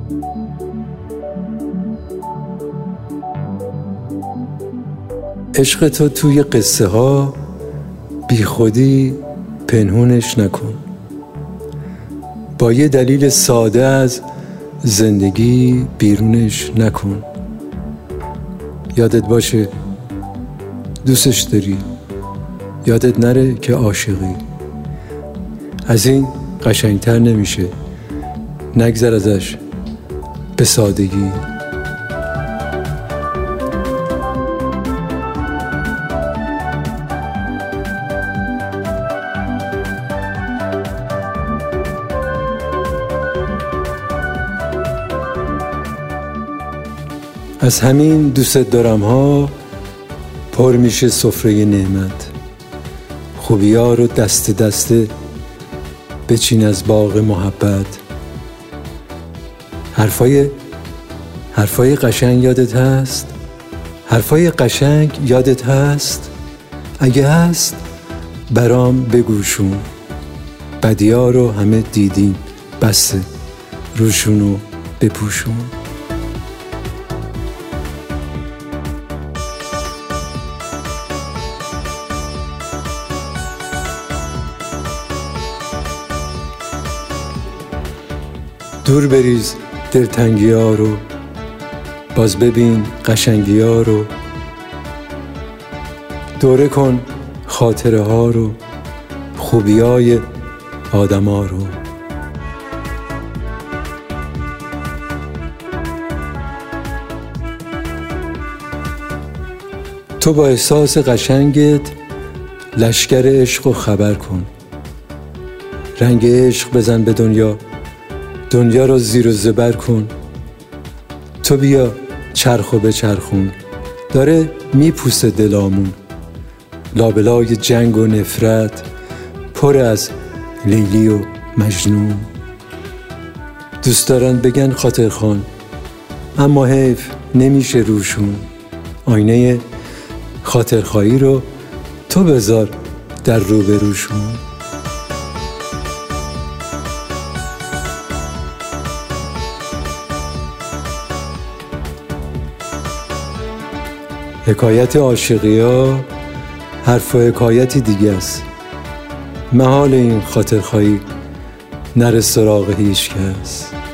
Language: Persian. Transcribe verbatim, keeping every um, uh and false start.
عشق تو توی قصه ها بی خودی پنهونش نکن. با یه دلیل ساده از زندگی بیرونش نکن. یادت باشه دوستش داری، یادت نره که عاشقی. از این قشنگتر نمیشه، نگذر ازش به سادگی. از همین دوست دارم ها پر میشه سفره نعمت. خوبیا رو دست دسته بچین از باغ محبت. حرفای حرفای قشنگ یادت هست؟ حرفای قشنگ یادت هست؟ اگه هست برام بگوشون. بدیا رو همه دیدیم، بسه روشونو بپوشون. دور بریز دلتنگی ها رو، باز ببین قشنگی ها رو. دوره کن خاطره ها رو، خوبی های آدم ها رو. تو با احساس قشنگت لشکر عشق رو خبر کن. رنگ عشق بزن به دنیا، دنیا رو زیر و زبر کن. تو بیا چرخ و بچرخون، داره میپوسه دلامون. لابلای جنگ و نفرت پر از لیلی و مجنون. دوست دارن بگن خاطر خان، اما حیف نمیشه روشون. آینه خاطرخواهی رو تو بذار در روبروشون. حکایت عاشقی ها حرف و حکایتی دیگه است. محال این خاطرخواهی نره سراغ هیچ کس.